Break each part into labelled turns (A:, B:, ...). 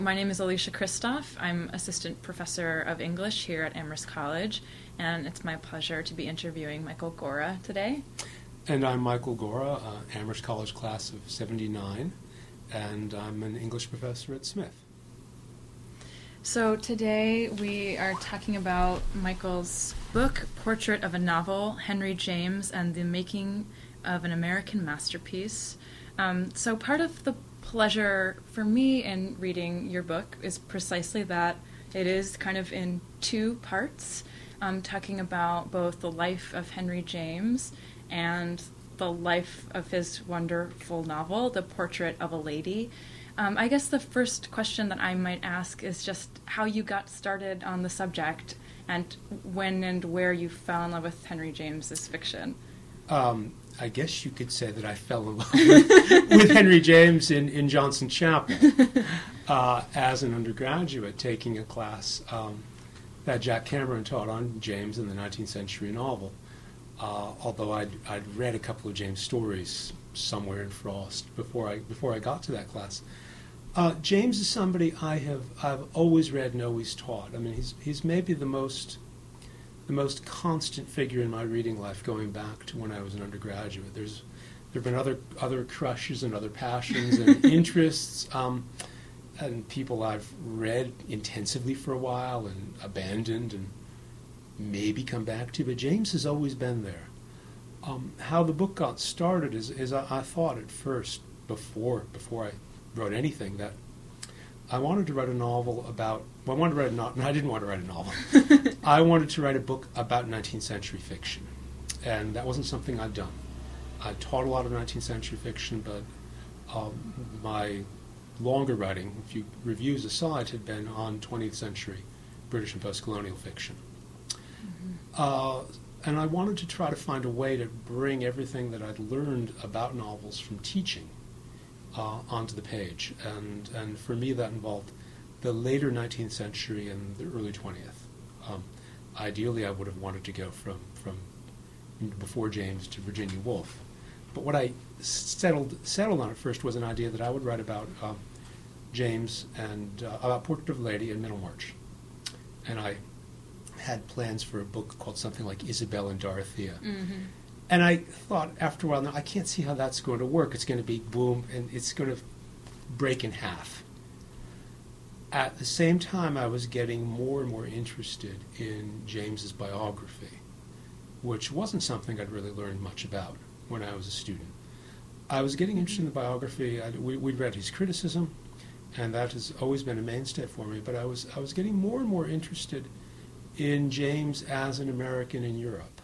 A: My name is Alicia Kristoff. I'm Assistant Professor of English here at Amherst College, and it's my pleasure to be interviewing Michael Gora today.
B: And I'm Michael Gora, Amherst College class of 79, and I'm an English professor at Smith.
A: So today we are talking about Michael's book, Portrait of a Novel, Henry James and the Making of an American Masterpiece. So part of the pleasure for me in reading your book is precisely that it is kind of in two parts, talking about both the life of Henry James and the life of his wonderful novel, The Portrait of a Lady. I guess the first question that I might ask is just how you got started on the subject and when and where you fell in love with Henry James's fiction.
B: I guess you could say that I fell in love with Henry James in Johnson Chapel as an undergraduate, taking a class that Jack Cameron taught on James in the 19th century novel. Although I'd read a couple of James stories somewhere in Frost before I got to that class. James is somebody I've always read and always taught. I mean, he's maybe the most constant figure in my reading life, going back to when I was an undergraduate. There've been other crushes and other passions and interests, and people I've read intensively for a while and abandoned and maybe come back to, but James has always been there. How the book got started is I thought at first, before I wrote anything, that I wanted to write a novel about, well, I didn't want to write a novel. I wanted to write a book about 19th century fiction, and that wasn't something I'd done. I taught a lot of 19th century fiction, but my longer writing, a few reviews aside, had been on 20th century British and post-colonial fiction. And I wanted to try to find a way to bring everything that I'd learned about novels from teaching onto the page. And for me, that involved the later 19th century and the early 20th. Ideally, I would have wanted to go from before James to Virginia Woolf. But what I settled on at first was an idea that I would write about James and about Portrait of a Lady in Middlemarch. And I had plans for a book called something like Isabel and Dorothea. Mm-hmm. And I thought after a while, no, I can't see how that's going to work. It's going to be boom, and it's going to break in half. At the same time, I was getting more and more interested in James's biography, which wasn't something I'd really learned much about when I was a student. I was getting interested in the biography. We'd read his criticism, and that has always been a mainstay for me. But I was getting more and more interested in James as an American in Europe.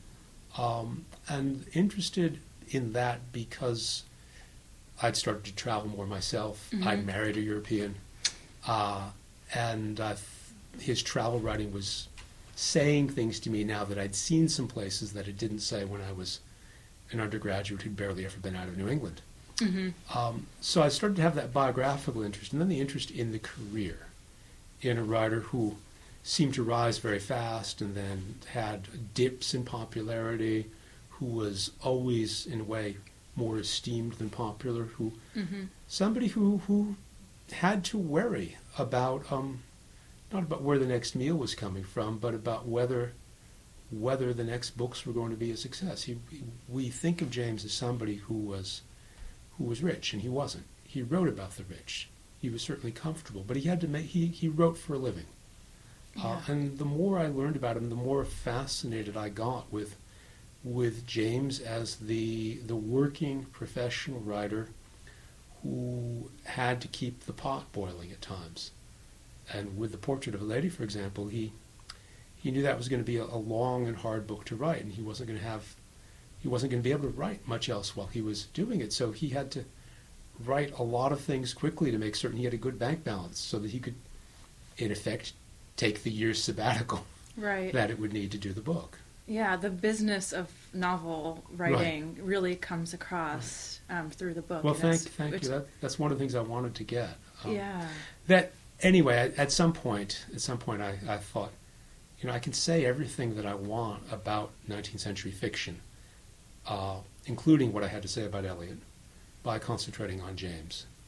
B: And interested in that because I'd started to travel more myself. Mm-hmm. I'd married a European. And his travel writing was saying things to me now that I'd seen some places that it didn't say when I was an undergraduate who'd barely ever been out of New England. Mm-hmm. So I started to have that biographical interest, and then the interest in the career, in a writer who seemed to rise very fast and then had dips in popularity, who was always, in a way, more esteemed than popular, who somebody who had to worry about, not about where the next meal was coming from, but about whether the next books were going to be a success. We think of James as somebody who was rich, and he wasn't. He wrote about the rich. He was certainly comfortable, but he had to he wrote for a living. Yeah. And the more I learned about him, the more fascinated I got with James as the working professional writer who had to keep the pot boiling at times. And with The Portrait of a Lady, for example, he knew that was going to be a long and hard book to write, and he wasn't going to be able to write much else while he was doing it. So he had to write a lot of things quickly to make certain he had a good bank balance so that he could, in effect, take the year's sabbatical that it would need to do the book.
A: Yeah, the business of novel writing really comes across through the book.
B: Well, thank you. That's one of the things I wanted to get.
A: Yeah.
B: That anyway, at some point, I thought, I can say everything that I want about 19th century fiction, including what I had to say about Eliot, by concentrating on James.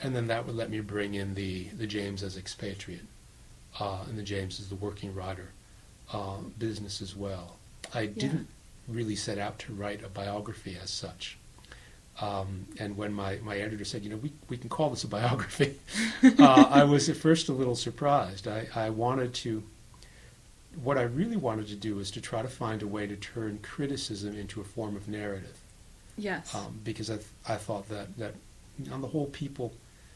B: And then that would let me bring in the James as expatriate, and the James as the working writer business as well. I didn't really set out to write a biography as such. And when my editor said, we can call this a biography, I was at first a little surprised. What I really wanted to do was to try to find a way to turn criticism into a form of narrative.
A: Yes.
B: Because I thought that on the whole, people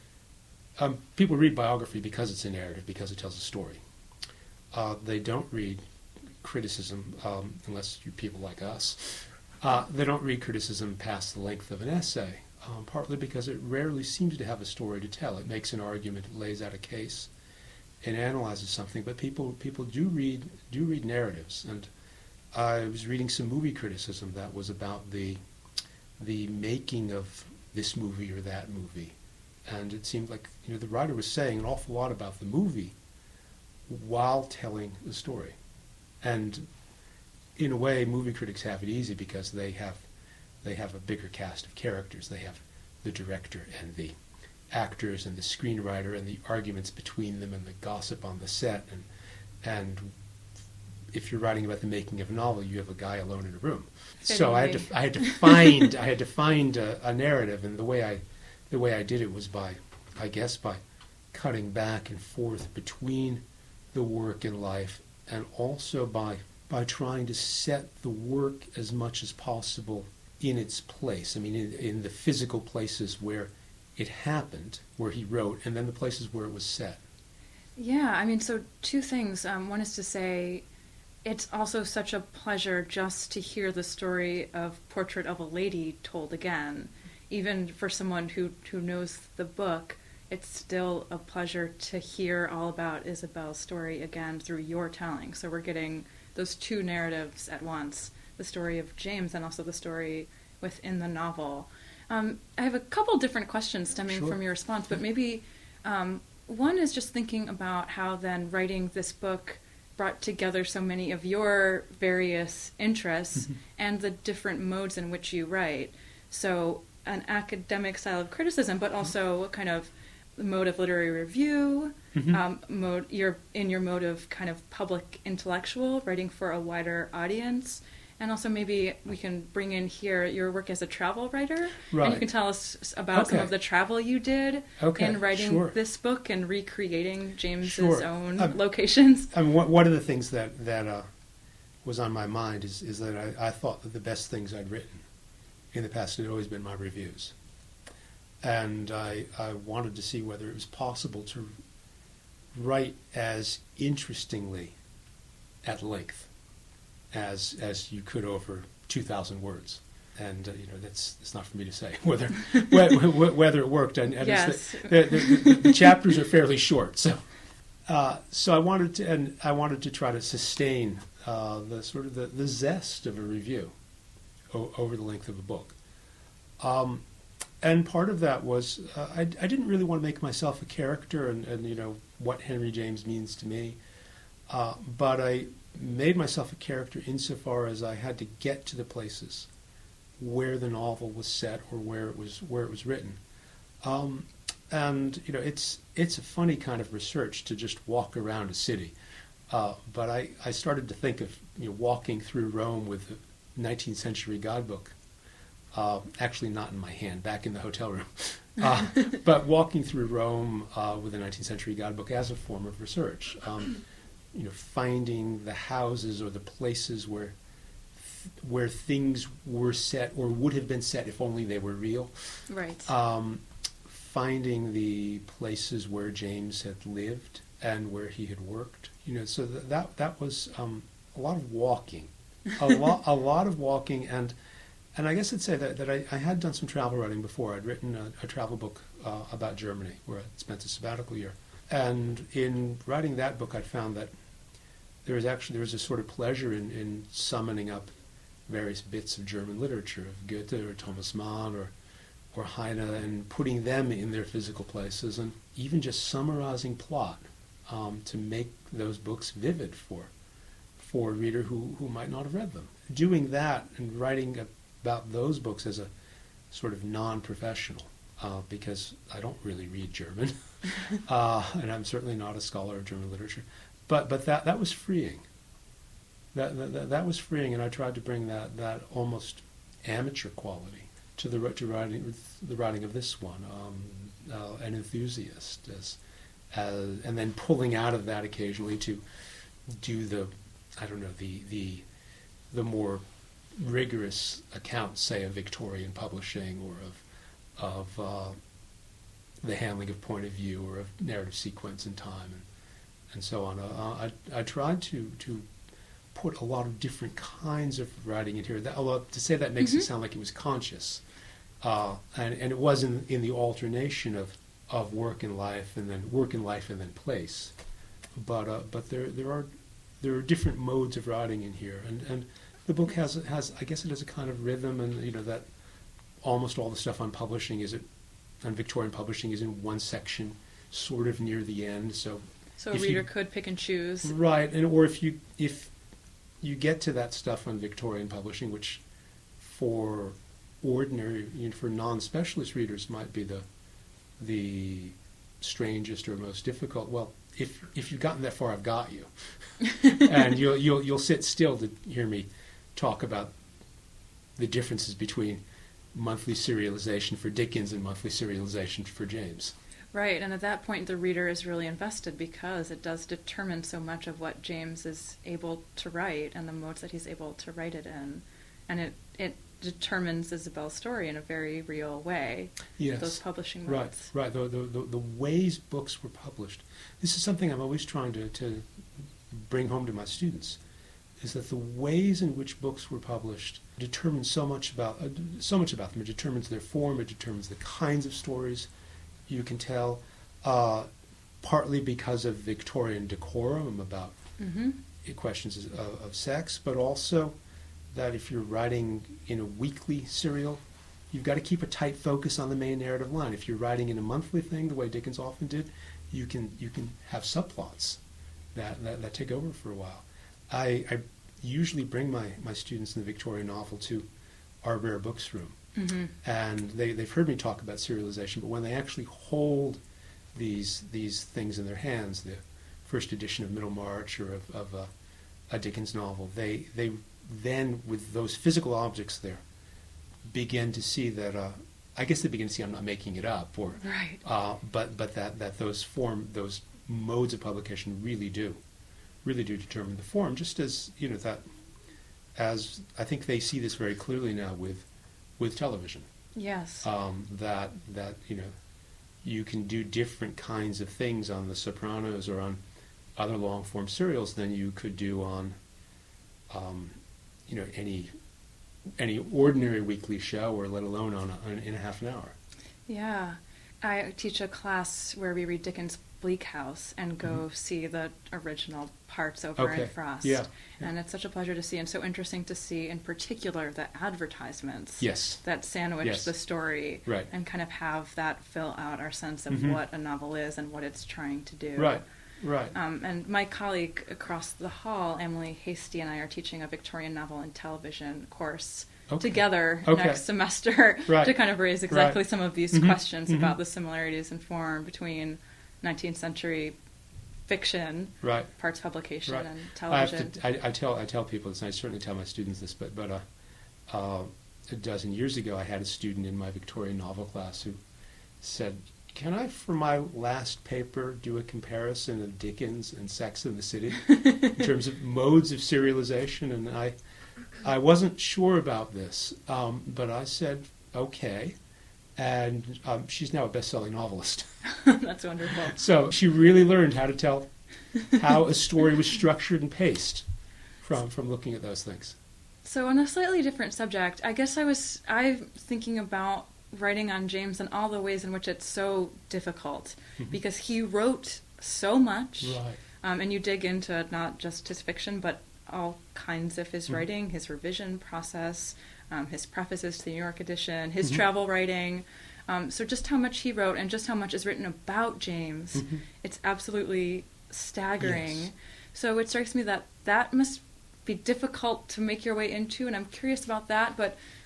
B: read biography because it's a narrative, because it tells a story. They don't read criticism, unless you're people like us. They don't read criticism past the length of an essay, partly because it rarely seems to have a story to tell. It makes an argument, it lays out a case, and analyzes something. But people do read narratives. And I was reading some movie criticism that was about the making of this movie or that movie, and it seemed like the writer was saying an awful lot about the movie while telling the story. And in a way, movie critics have it easy because they have a bigger cast of characters. They have the director and the actors and the screenwriter and the arguments between them and the gossip on the set. And if you're writing about the making of a novel, you have a guy alone in a room. So I had to find a narrative, and the way I did it was by cutting back and forth between the work and life, and also by trying to set the work as much as possible in its place. I mean, in the physical places where it happened, where he wrote, and then the places where it was set.
A: Yeah, I mean, so two things. One is to say, it's also such a pleasure just to hear the story of Portrait of a Lady told again. Even for someone who knows the book, it's still a pleasure to hear all about Isabel's story again through your telling. So we're getting those two narratives at once, the story of James and also the story within the novel. I have a couple different questions stemming from your response, but maybe one is just thinking about how then writing this book brought together so many of your various interests and the different modes in which you write. So an academic style of criticism, but also kind of the mode of literary review, your mode of kind of public intellectual, writing for a wider audience. And also maybe we can bring in here your work as a travel writer. Right. And you can tell us about some of the travel you did in writing this book and recreating James's own locations.
B: I mean, one of the things that was on my mind is that I thought that the best things I'd written in the past had always been my reviews. And I wanted to see whether it was possible to write as interestingly at length as you could over 2,000 words. And it's not for me to say whether it worked. And
A: yes.
B: The chapters are fairly short, so I wanted to try to sustain the sort of the zest of a review over the length of a book. And part of that was I didn't really want to make myself a character and what Henry James means to me, but I made myself a character insofar as I had to get to the places where the novel was set or where it was written. And it's a funny kind of research to just walk around a city, but I started to think of walking through Rome with a 19th century guidebook. Actually not in my hand, back in the hotel room, but walking through Rome with a 19th century guidebook as a form of research. Finding the houses or the places where things were set or would have been set if only they were real.
A: Right.
B: Finding the places where James had lived and where he had worked. So that was a lot of walking, a lot of walking, and I guess I'd say that I had done some travel writing before. I'd written a travel book about Germany where I spent a sabbatical year, and in writing that book, I found that there was a sort of pleasure in summoning up various bits of German literature, of Goethe or Thomas Mann or Heine, and putting them in their physical places, and even just summarizing plot to make those books vivid for a reader who might not have read them. Doing that and writing about those books as a sort of non-professional because I don't really read German, and I'm certainly not a scholar of German literature. But that was freeing. That was freeing, and I tried to bring that almost amateur quality to the writing of this one, an enthusiast, and then pulling out of that occasionally to do the more rigorous accounts, say, of Victorian publishing or of the handling of point of view or of narrative sequence and time and so on. I tried to put a lot of different kinds of writing in here. Although to say that makes it sound like it was conscious, and it was in the alternation of work and life and then place. But there are different modes of writing in here, and the book has I guess it has a kind of rhythm, and that almost all the stuff on Victorian publishing is in one section, sort of near the end. So
A: a reader could pick and choose,
B: right? Or if you get to that stuff on Victorian publishing, which for ordinary, for non-specialist readers might be the strangest or most difficult. Well, if you've gotten that far, I've got you, and you'll sit still to hear me talk about the differences between monthly serialization for Dickens and monthly serialization for James.
A: Right, and at that point the reader is really invested because it does determine so much of what James is able to write and the modes that he's able to write it in. And it determines Isabel's story in a very real way.
B: Yes.
A: Those publishing modes.
B: Right. The ways books were published. This is something I'm always trying to bring home to my students, is that the ways in which books were published determine so much about them. It determines their form. It determines the kinds of stories you can tell, partly because of Victorian decorum about questions of sex, but also that if you're writing in a weekly serial, you've got to keep a tight focus on the main narrative line. If you're writing in a monthly thing, the way Dickens often did, you can have subplots that take over for a while. I usually bring my students in the Victorian novel to our rare books room. And they've heard me talk about serialization, but when they actually hold these things in their hands, the first edition of Middlemarch or of a Dickens novel, they then, with those physical objects there, begin to see that I guess they begin to see I'm not making it up, or
A: right.
B: But that those modes of publication really do determine the form. Just as as I think they see this very clearly now with television.
A: Yes.
B: That you can do different kinds of things on The Sopranos or on other long form serials than you could do on any ordinary weekly show, or let alone in a half an hour.
A: Yeah. I teach a class where we read Dickens' Bleak House and go see the original parts over in Frost.
B: Yeah.
A: And it's such a pleasure to see, and so interesting to see in particular the advertisements that sandwich the story and kind of have that fill out our sense of what a novel is and what it's trying to do.
B: Right.
A: And my colleague across the hall, Emily Hasty, and I are teaching a Victorian novel and television course together next semester to kind of raise exactly some of these questions about the similarities in form between 19th century fiction, parts publication, and television.
B: I tell people this, and I certainly tell my students this, but a dozen years ago I had a student in my Victorian novel class who said, "Can I, for my last paper, do a comparison of Dickens and Sex and the City in terms of modes of serialization?" And I wasn't sure about this, but I said, okay. And she's now a best-selling novelist.
A: That's wonderful.
B: So she really learned how to tell how a story was structured and paced from looking at those things.
A: So on a slightly different subject, I guess I'm thinking about writing on James and all the ways in which it's so difficult, because he wrote so much, and you dig into not just his fiction, but all kinds of his writing, his revision process, his prefaces to the New York edition, his travel writing. So just how much he wrote and just how much is written about James, it's absolutely staggering.
B: Yes.
A: So it strikes me that must be difficult to make your way into, and I'm curious about that. But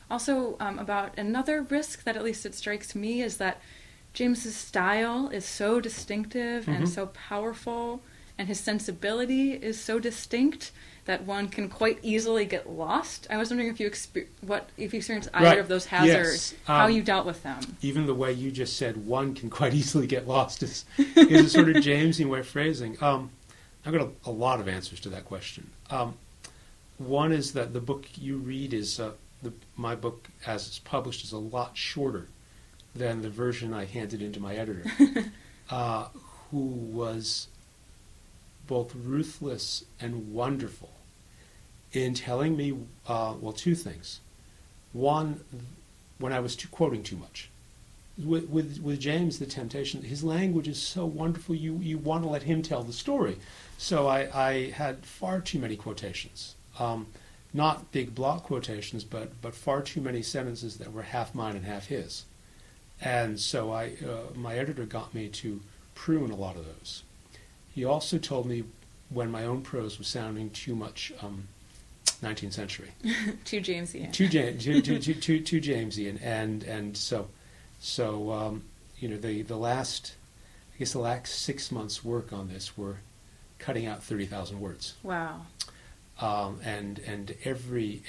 A: Also, about another risk that at least it strikes me is that James's style is so distinctive and so powerful, and his sensibility is so distinct that one can quite easily get lost. I was wondering if you experienced either of those hazards, how you dealt with them.
B: Even the way you just said one can quite easily get lost is a sort of Jamesian way of phrasing. I've got a lot of answers to that question. One is that the book you read is, my book as it's published is a lot shorter than the version I handed in to my editor, who was both ruthless and wonderful in telling me, two things. One, when I was quoting too much. With James, the temptation, his language is so wonderful, you want to let him tell the story. So I had far too many quotations. Not big block quotations, but far too many sentences that were half mine and half his. And so my editor got me to prune a lot of those. He also told me when my own prose was sounding too much 19th century.
A: Too Jamesian.
B: Too Jamesian. And so the last 6 months' work on this were cutting out 30,000 words.
A: Wow.
B: And every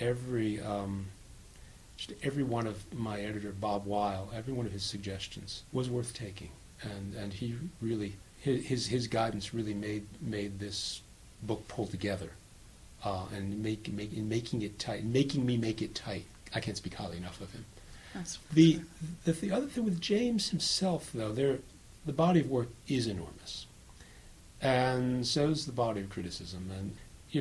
B: one of my editor, Bob Weil, every one of his suggestions was worth taking, and he really his guidance really made this book pull together, and making it tight, making me make it tight. I can't speak highly enough of him.
A: That's
B: the other thing with James himself, though, the body of work is enormous, and so is the body of criticism, and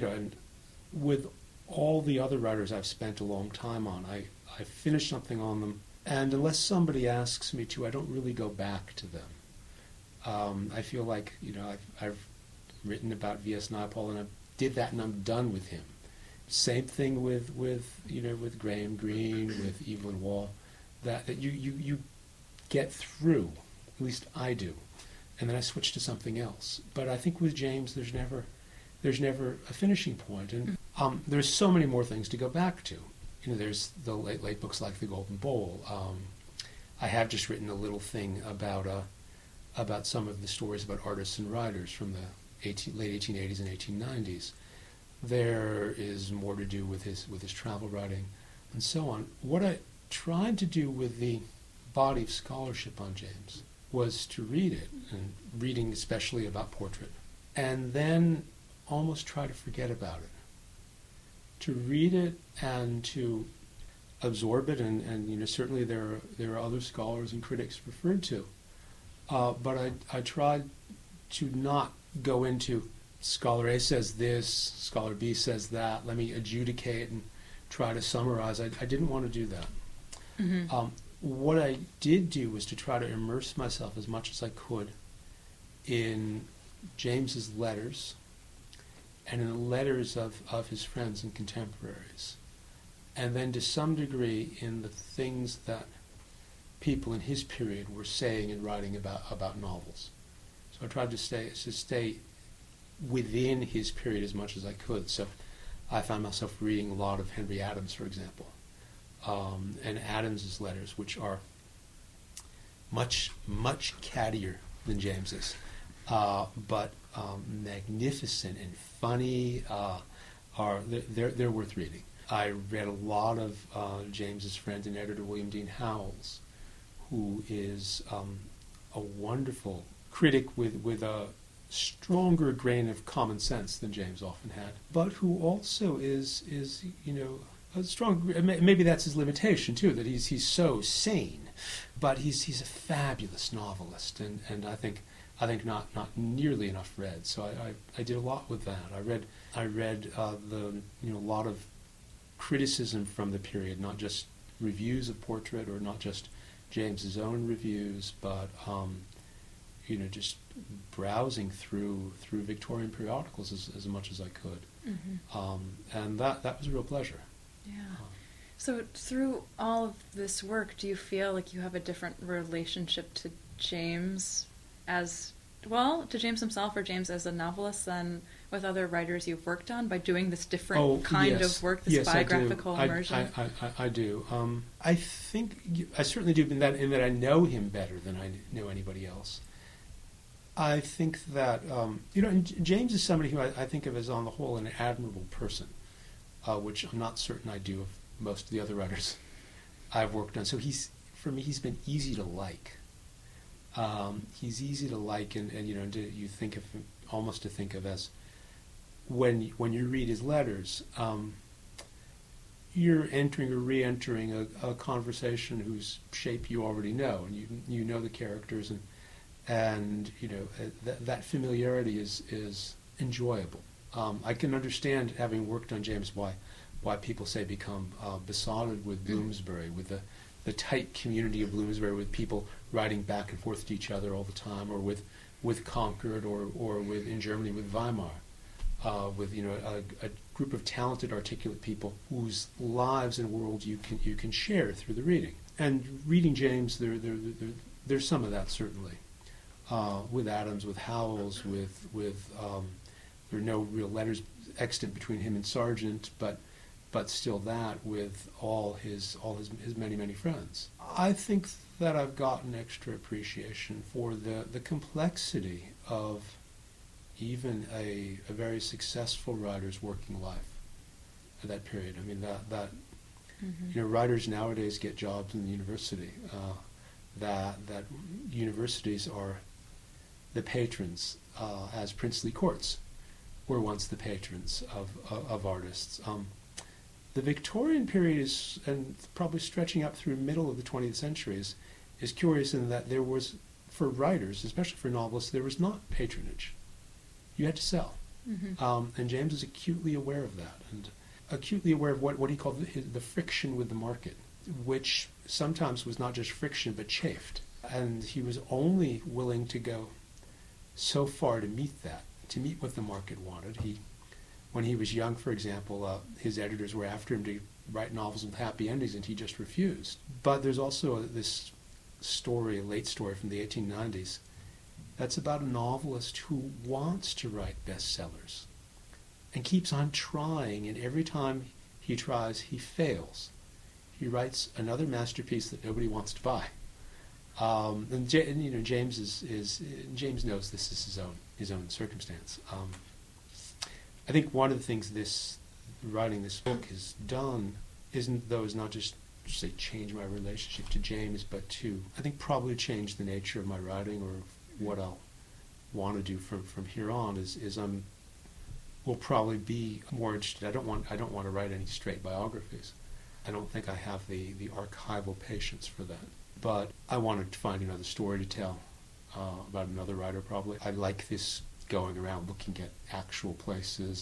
B: with all the other writers I've spent a long time on, I finish something on them, and unless somebody asks me to, I don't really go back to them. I feel like I've written about V.S. Naipaul, and I did that, and I'm done with him. Same thing with Graham Greene, with Evelyn Waugh, that you get through. At least I do, and then I switch to something else. But I think with James, there's never a finishing point, and there's so many more things to go back to. There's the late books like The Golden Bowl. I have just written a little thing about some of the stories about artists and writers from the late 1880s and 1890s. There is more to do with his travel writing, and so on. What I tried to do with the body of scholarship on James was to read it, and reading especially about portrait, and then almost try to forget about it. To read it and to absorb it, and certainly there are other scholars and critics referred to, but I tried to not go into Scholar A says this, Scholar B says that, let me adjudicate and try to summarize. I didn't want to do that.
A: Mm-hmm.
B: What I did do was to try to immerse myself as much as I could in James's letters and in the letters of his friends and contemporaries, and then to some degree in the things that people in his period were saying and writing about novels. So I tried to stay within his period as much as I could. So I found myself reading a lot of Henry Adams, for example, and Adams's letters, which are much cattier than James's, but magnificent and funny. They're worth reading. I read a lot of James's friend and editor William Dean Howells, who is a wonderful critic with a stronger grain of common sense than James often had, but who also is a strong. Maybe that's his limitation too, that he's so sane, but he's a fabulous novelist, and I think not nearly enough read. So I did a lot with that. I read a lot of criticism from the period, not just reviews of portrait or not just James's own reviews, but just browsing through Victorian periodicals as much as I could, and that was a real pleasure.
A: Yeah. So through all of this work, do you feel like you have a different relationship to James as well, to James himself or James as a novelist than with other writers you've worked on by doing this different kind of work, this biographical immersion?
B: I do. I think I certainly do in that I know him better than I know anybody else. I think that, James is somebody who I think of as, on the whole, an admirable person, which I'm not certain I do of most of the other writers I've worked on. So for me, he's been easy to like. He's easy to like, and you think of him, almost to think of as, when you read his letters, you're entering or re-entering a conversation whose shape you already know, and you know the characters, and that familiarity is enjoyable. I can understand, having worked on James, why people say become besotted with Bloomsbury, with the tight community of Bloomsbury, with people writing back and forth to each other all the time, or with Concord, or with, in Germany, with Weimar, with a group of talented, articulate people whose lives and worlds you can share through the reading. And reading James, there's some of that, certainly. With Adams, with Howells, with there are no real letters extant between him and Sargent, but still that, with all his many friends. I think that I've gotten extra appreciation for the complexity of even a very successful writer's working life at that period. I mean, that writers nowadays get jobs in the university. That universities are the patrons, as princely courts were once the patrons of artists. The Victorian period is, and probably stretching up through middle of the 20th century, is curious in that there was, for writers, especially for novelists, there was not patronage. You had to sell. Mm-hmm. And James is acutely aware of that, and acutely aware of what he called the friction with the market, which sometimes was not just friction but chafed. And he was only willing to go so far to meet what the market wanted. When he was young, for example, his editors were after him to write novels with happy endings, and he just refused. But there's also this story, a late story from the 1890s, that's about a novelist who wants to write bestsellers and keeps on trying, and every time he tries, he fails. He writes another masterpiece that nobody wants to buy. And James James knows this is his own circumstance. I think one of the things writing this book has done is not just say change my relationship to James, but to, I think, probably change the nature of my writing, or what I'll want to do from here on is will probably be more interested. I don't want to write any straight biographies. I don't think I have the archival patience for that. But I wanted to find another story to tell about another writer, probably. I like this going around looking at actual places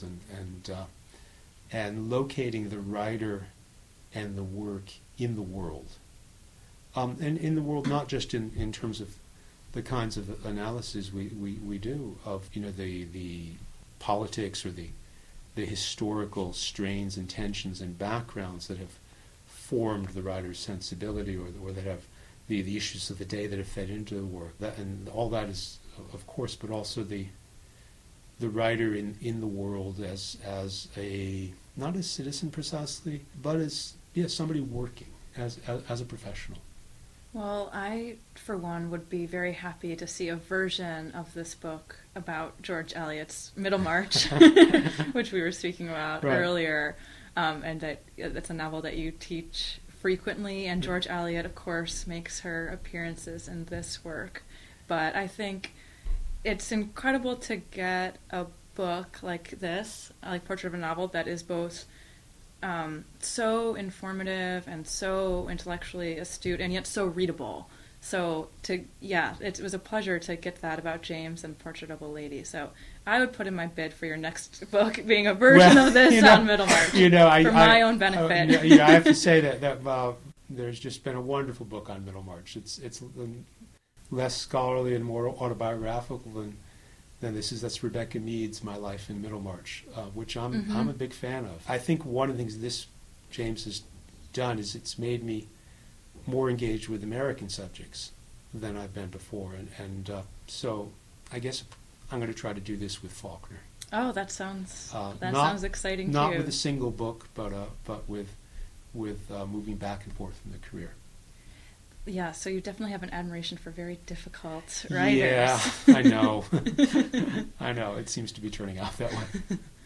B: and locating the writer and the work in the world. And in the world, not just in terms of the kinds of analysis we do of the politics or the historical strains and tensions and backgrounds that have formed the writer's sensibility, or that have the issues of the day that have fed into the work. And all that is, of course, but also the writer in the world as a, not a citizen precisely, but as somebody working as a professional.
A: Well, I, for one, would be very happy to see a version of this book about George Eliot's Middlemarch, which we were speaking about earlier, and that it's a novel that you teach frequently, and George Eliot, of course, makes her appearances in this work. But I think it's incredible to get a book like this, like Portrait of a Novel, that is both so informative and so intellectually astute, and yet so readable. So it was a pleasure to get that about James and Portrait of a Lady. So I would put in my bid for your next book being a version of this on Middlemarch, for my own benefit.
B: I have to say that there's just been a wonderful book on Middlemarch. It's less scholarly and more autobiographical than this is. That's Rebecca Mead's My Life in Middlemarch, which I'm a big fan of. I think one of the things this James has done is it's made me more engaged with American subjects than I've been before, and so I guess I'm going to try to do this with Faulkner.
A: Oh, that sounds
B: Not-
A: sounds exciting
B: Not
A: too.
B: with a single book, but with moving back and forth in the career.
A: Yeah, so you definitely have an admiration for very difficult writers.
B: Yeah, I know. I know. It seems to be turning out that way.